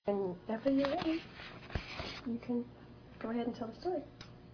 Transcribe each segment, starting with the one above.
Whenever you're ready, you can go ahead and tell the story.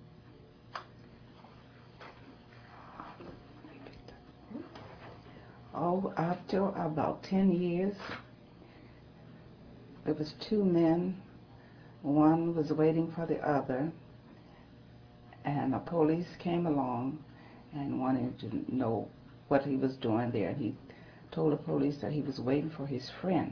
Oh, after about 10 years, there was two men. One was waiting for the other, and the police came along and wanted to know what he was doing there. He told the police that he was waiting for his friend.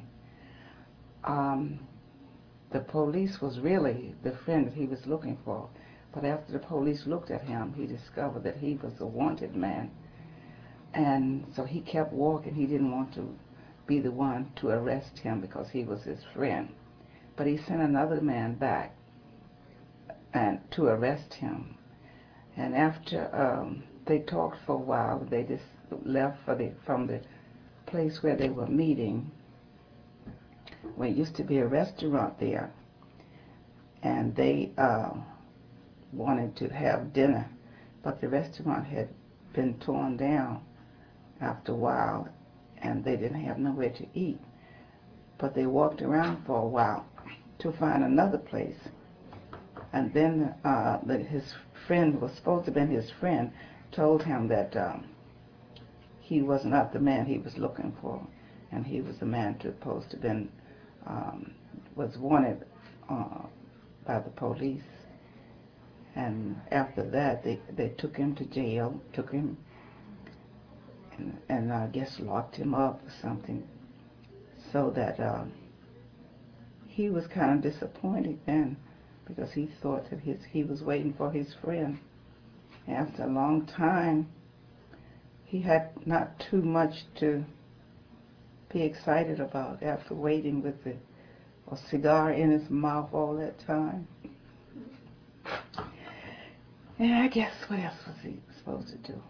The police was really the friend that he was looking for, but after the police looked at him, he discovered that he was a wanted man. And so he kept walking. He didn't want to be the one to arrest him because he was his friend. But he sent another man back and to arrest him. And after they talked for a while, they just left from the place where they were meeting. Well, it used to be a restaurant there, and they wanted to have dinner, but the restaurant had been torn down after a while, and they didn't have nowhere to eat. But they walked around for a while to find another place. And then his friend, was supposed to have been his friend, told him that he was not the man he was looking for, and he was the man supposed to have been, was wanted by the police. And after that, they took him to jail, took him and I guess locked him up or something, so that he was kind of disappointed then, because he thought that he was waiting for his friend. After a long time, he had not too much to be excited about after waiting with a cigar in his mouth all that time. And I guess what else was he supposed to do?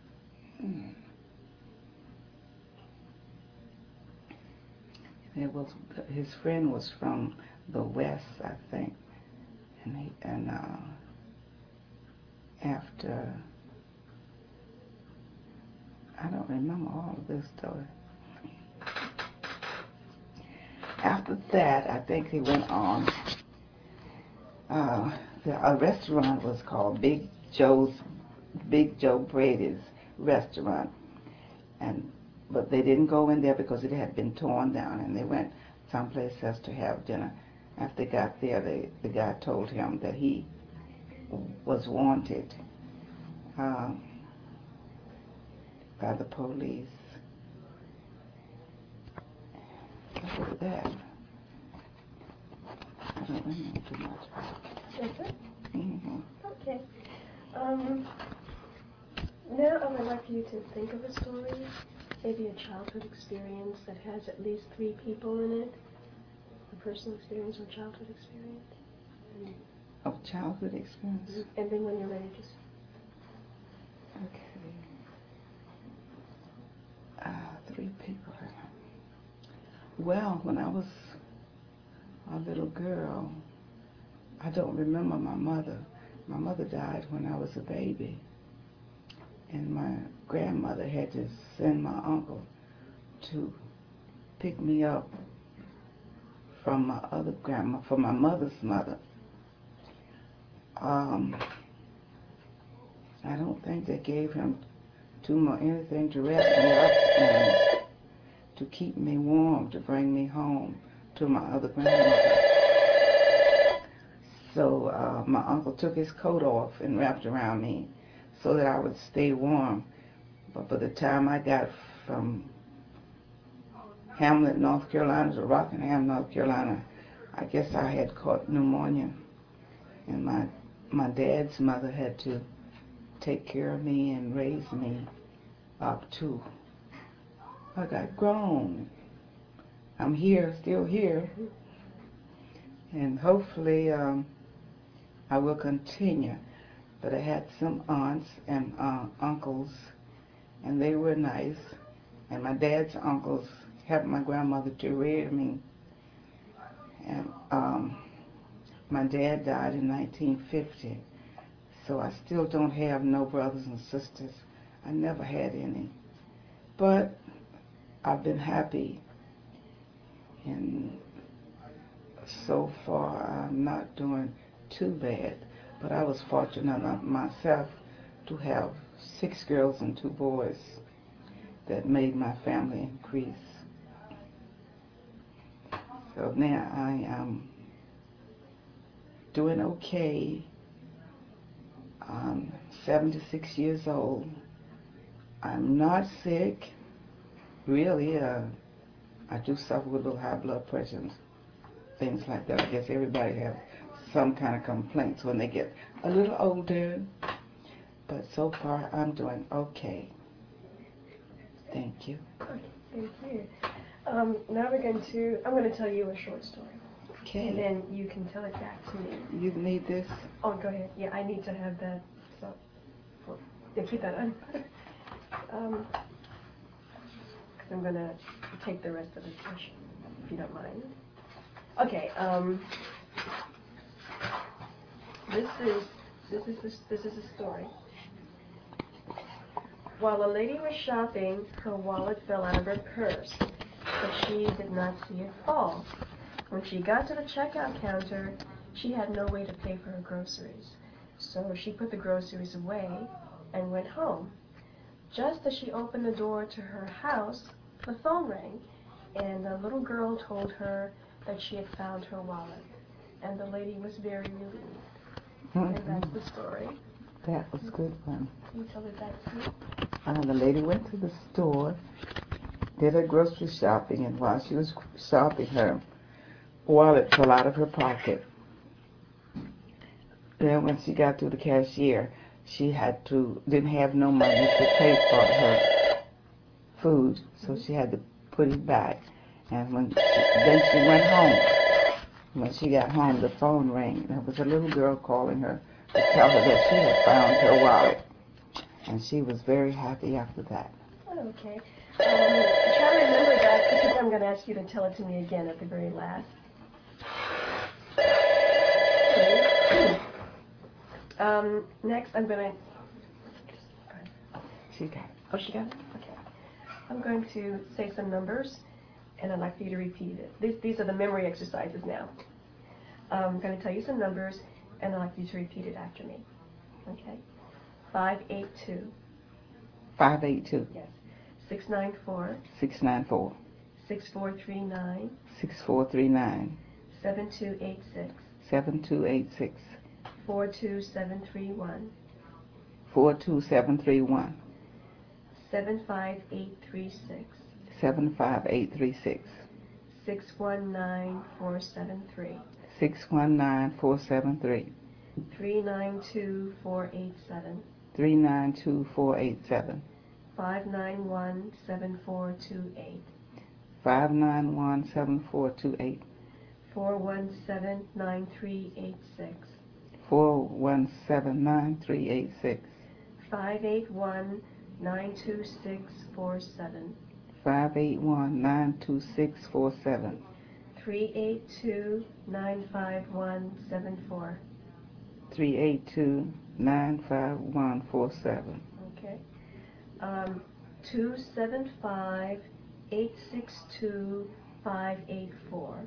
It was, his friend was from the West, I think, and after, I don't remember all of this story. After that, I think he went on. A restaurant was called Big Joe Brady's restaurant, but they didn't go in there because it had been torn down, and they went someplace else to have dinner. After they got there, the guy told him that he was wanted by the police. After that, I don't remember too much. That's it? Mm-hmm. Okay. Now I would like you to think of a story, maybe a childhood experience that has at least 3 people in it. A personal experience or childhood experience. Of childhood experience? And then when you're ready, just... Okay. 3 people. Well, when I was a little girl, I don't remember my mother. My mother died when I was a baby, and my grandmother had to send my uncle to pick me up from my other grandma, from my mother's mother. I don't think they gave him anything to wrap me up and to keep me warm, to bring me home to my other grandmother. So my uncle took his coat off and wrapped around me so that I would stay warm. But by the time I got from Hamlet, North Carolina to Rockingham, North Carolina, I guess I had caught pneumonia. And my dad's mother had to take care of me and raise me up to I got grown. I'm here, still here, and hopefully I will continue. But I had some aunts and uncles, and they were nice. And my dad's uncles helped my grandmother to rear me. And my dad died in 1950, so I still don't have no brothers and sisters. I never had any. But I've been happy in So far, I'm not doing too bad, but I was fortunate enough myself to have 6 girls and 2 boys that made my family increase. So now I am doing okay. I'm 76 years old. I'm not sick, really. I do suffer with a little high blood pressure and things like that. I guess everybody has some kind of complaints when they get a little older. But so far, I'm doing okay. Thank you. Okay, thank you. Now I'm going to tell you a short story. Okay. And then you can tell it back to me. You need this? Oh, go ahead. Yeah, I need to have that. So, yeah, keep that on. Because I'm going to take the rest of the session, if you don't mind. Okay, this is a story. While a lady was shopping, her wallet fell out of her purse, but she did not see it fall. When she got to the checkout counter, she had no way to pay for her groceries. So she put the groceries away and went home. Just as she opened the door to her house, the phone rang, and the little girl told her that she had found her wallet. And the lady was very relieved. And that's the story. That was a good one. Can you tell it back to me? The lady went to the store, did her grocery shopping, and while she was shopping, her wallet fell out of her pocket. Then when she got to the cashier, she didn't have no money to pay for her food, so she had to put it back. And then she went home. When she got home, the phone rang. There was a little girl calling her to tell her that she had found her wallet. And she was very happy after that. Okay. Try to remember that because I'm going to ask you to tell it to me again at the very last. Next, I'm going to... She got it. Oh, she got it? Okay. I'm going to say some numbers, and I'd like for you to repeat it. These are the memory exercises now. I'm going to tell you some numbers, and I'd like you to repeat it after me. Okay? 582. 582. Yes. 694. 694. 6439. 6439. 7286. 7286. 42731. 42731. 75836. 75836. 619473. 619473. 392487. 392487. 5917428. 5917428. 4179386. 4179386. 581-92647. 581-92647. 382-95174. 382-95147. Okay. 275-862-584.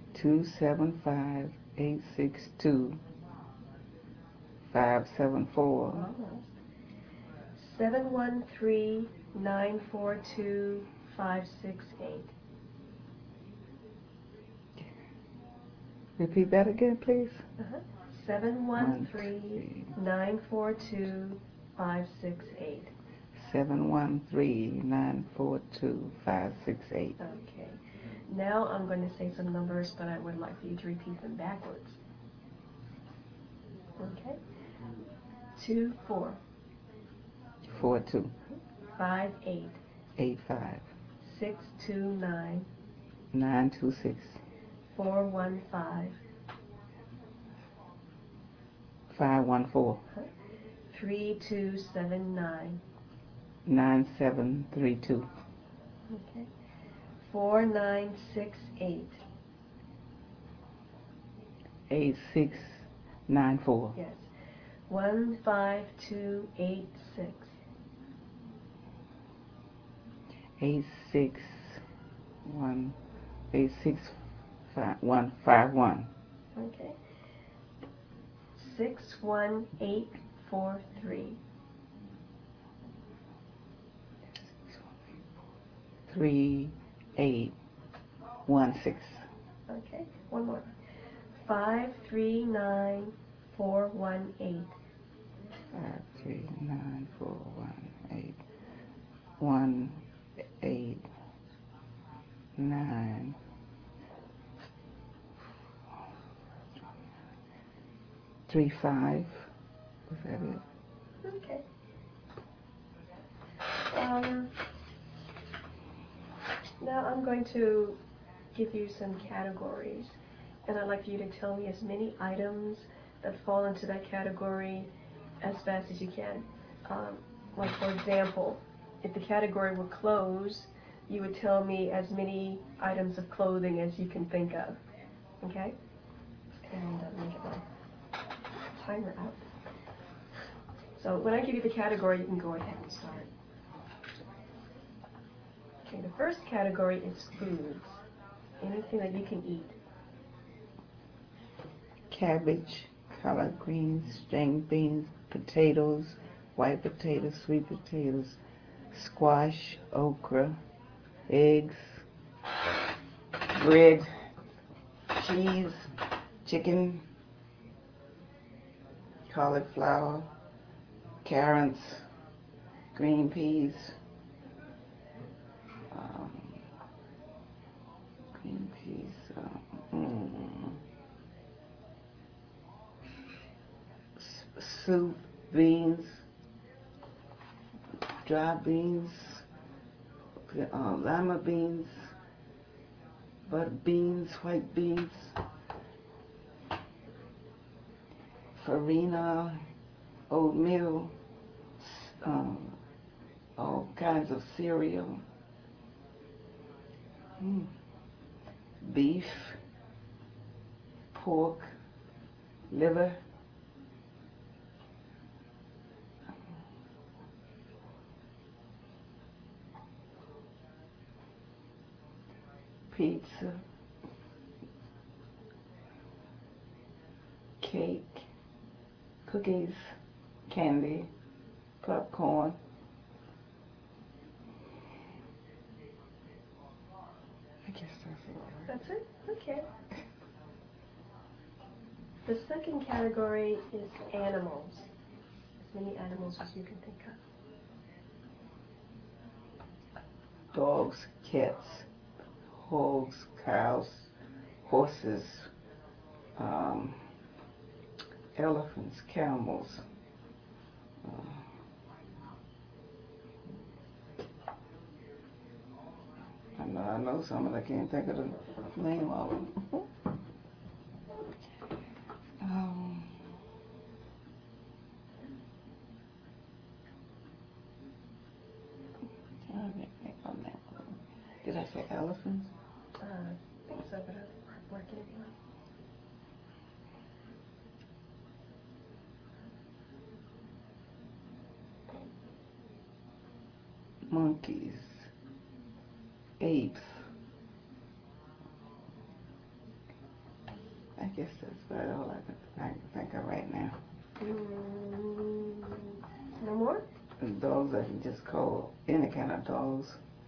275-862-574. Almost. 713-942-568. Repeat that again, please. 713-942-568. 713-942-568. Okay. Now I'm going to say some numbers, but I would like for you to repeat them backwards. Okay. 24. 42. 58. 85. 629. 926. 415. 514. 3279. 9732. Okay. 4968. 8694. Yes. 15286. 8656. 5151. Okay. 61843. 3816. Okay. One more. 539418. 539418. 189. 35. Was that it? Okay. Now I'm going to give you some categories, and I'd like you to tell me as many items that fall into that category as fast as you can. Like for example, if the category were clothes, you would tell me as many items of clothing as you can think of. Okay? And let me get my timer out. So when I give you the category, you can go ahead and start. Okay, the first category is foods. Anything that you can eat. Cabbage, collard greens, string beans, potatoes, white potatoes, sweet potatoes, squash, okra, eggs, bread, cheese, chicken, cauliflower, carrots, green peas, soup, beans, dry beans, lima beans, butter beans, white beans, farina, oatmeal, all kinds of cereal, beef, pork, liver, pizza, cake, cookies, candy, popcorn. I guess that's all right. That's it? Okay. The second category is animals. As many animals as you can think of. Dogs, cats, hogs, cows, horses, elephants, camels. I know some of them. I can't think of the name of them. Did I say elephants? I think so, but I'm working it on. Monkeys, apes. I guess that's about all I can think of right now. No more? And dogs, I can just call any kind of dogs.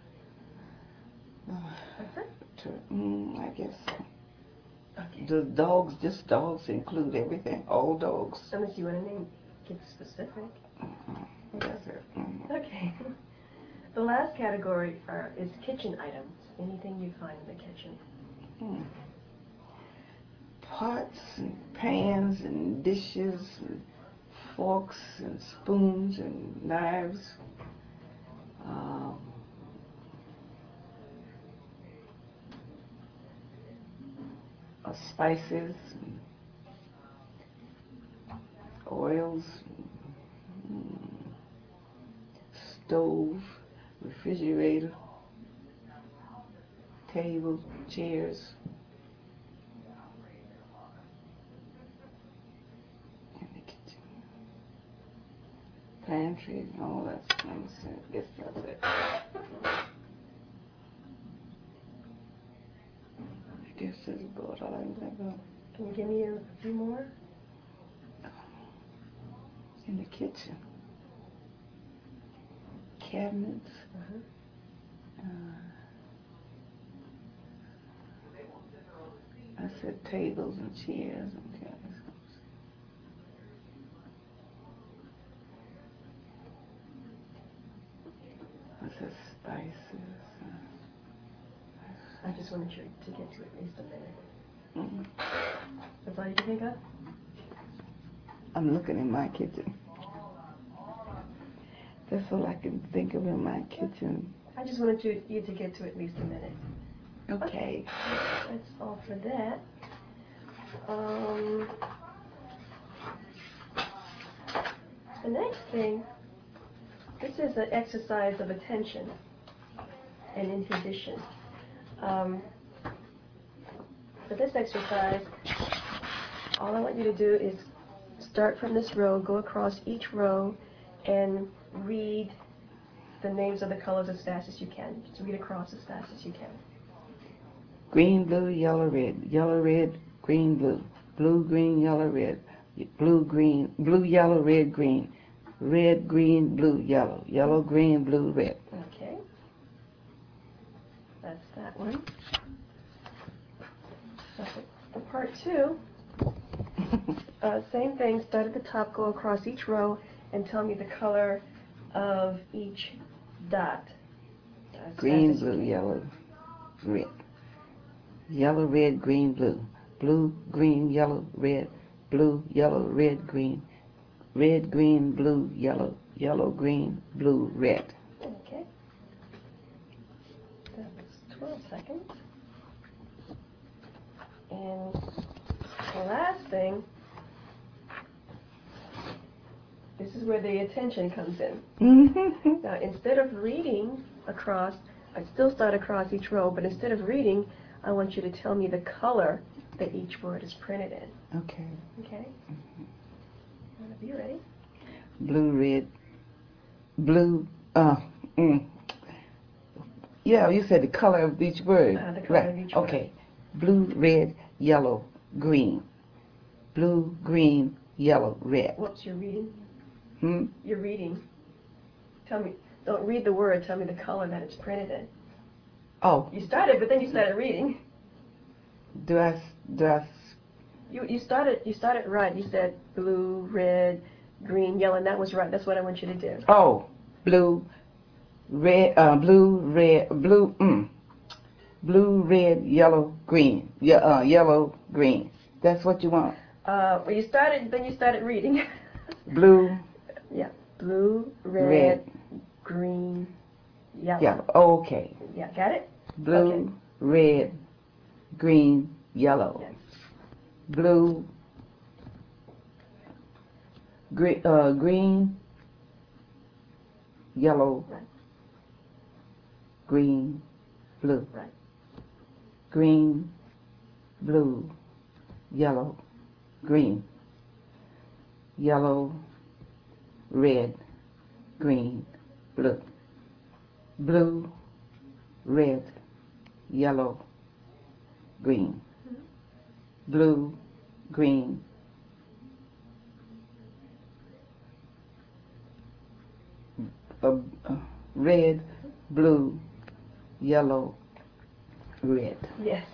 That's it? I guess so. Okay. Does dogs, just dogs, include everything? All dogs? Unless you want to get specific. That's it. Okay. The last category is kitchen items. Anything you find in the kitchen. Pots and pans and dishes and forks and spoons and knives. Spices, and oils, stove, refrigerator, tables, chairs, in the kitchen, pantry, and all that. I guess that's it. I guess that's Lord, all I can think of. Can you give me a few more? In the kitchen. Cabinets. I said tables and chairs and cabinets. I said spices. I just wanted you to get to at least a minute. Mm. That's all you can think of? I'm looking in my kitchen. That's all I can think of in my kitchen. I just wanted you to get to at least a minute. Okay. That's all for that. The next thing, this is an exercise of attention and inhibition. For this exercise, all I want you to do is start from this row, go across each row, and read the names of the colors as fast as you can. Just read across as fast as you can. Green, blue, yellow, red, green, blue. Blue, green, yellow, red. Blue, green, blue, yellow, red, green. Red, green, blue, yellow. Yellow, green, blue, red. Okay. That's that one. So for part two, same thing. Start at the top, go across each row, and tell me the color of each dot. As Green, fast as you blue, can. yellow, red. Yellow, red, green, blue. Blue, green, yellow, red. Blue, yellow, red, green. Red, green, blue, yellow. Yellow, green, blue, red. Okay. That was 12 seconds. And the last thing, this is where the attention comes in. Now, instead of reading across, I still start across each row, but instead of reading, I want you to tell me the color that each word is printed in. Okay. Okay? Whenever you're ready. Blue, red, blue, yeah, you said the color of each word. The color right. of each word. Okay. Blue, red, yellow, green. Blue, green, yellow, red. Whoops, you're reading. Hmm? You're reading. Tell me, don't read the word, tell me the color that it's printed in. Oh, You started, but then you started reading. do I You started right. You said blue, red, green, yellow, and that was right. That's what I want you to do. oh, blue, red, blue, red, yellow, green. Yeah, yellow, green. That's what you want. Well, you started, then you started reading. Blue, Yeah, blue, red, red, green, yellow. yellow. Oh, okay. Yeah, got it? Blue, Okay. red, green, yellow. Yes. Blue, green, yellow, Right. green, blue. Right. Green, blue, yellow, green. Yellow, red, green, blue. Blue, red, yellow, green. Blue, green, red, blue, yellow, red. Yes.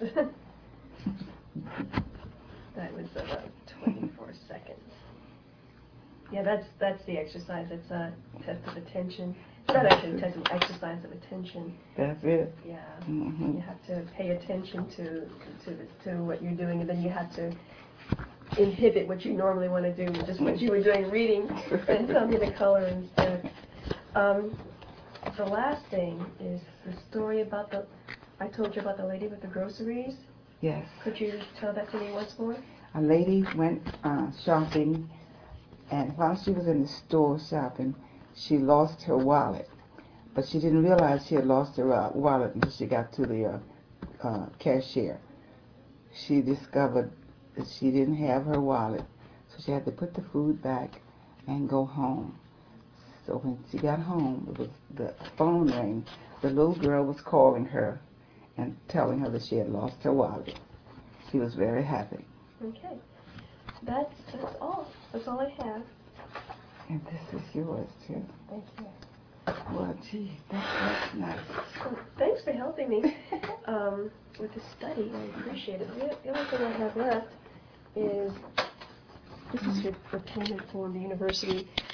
That was about 24 seconds. Yeah, that's the exercise. It's a test of attention. It's not actually a test, an exercise of attention. That's it. Yeah. Mhm. You have to pay attention to what you're doing, and then you have to inhibit what you normally want to do, just what you were doing reading, and tell me the color instead. The last thing is the story about I told you about the lady with the groceries. Yes. Could you tell that to me once more? A lady went shopping, and while she was in the store shopping, she lost her wallet. But she didn't realize she had lost her wallet until she got to the cashier. She discovered that she didn't have her wallet, so she had to put the food back and go home. So when she got home, the phone rang. The little girl was calling her and telling her that she had lost her wallet. he was very happy. Okay. That's all. That's all I have. And this is yours, too. Thank you. Well, gee, that's nice. Well, thanks for helping me with the study. I appreciate it. The only thing I have left is this is for payment for the university.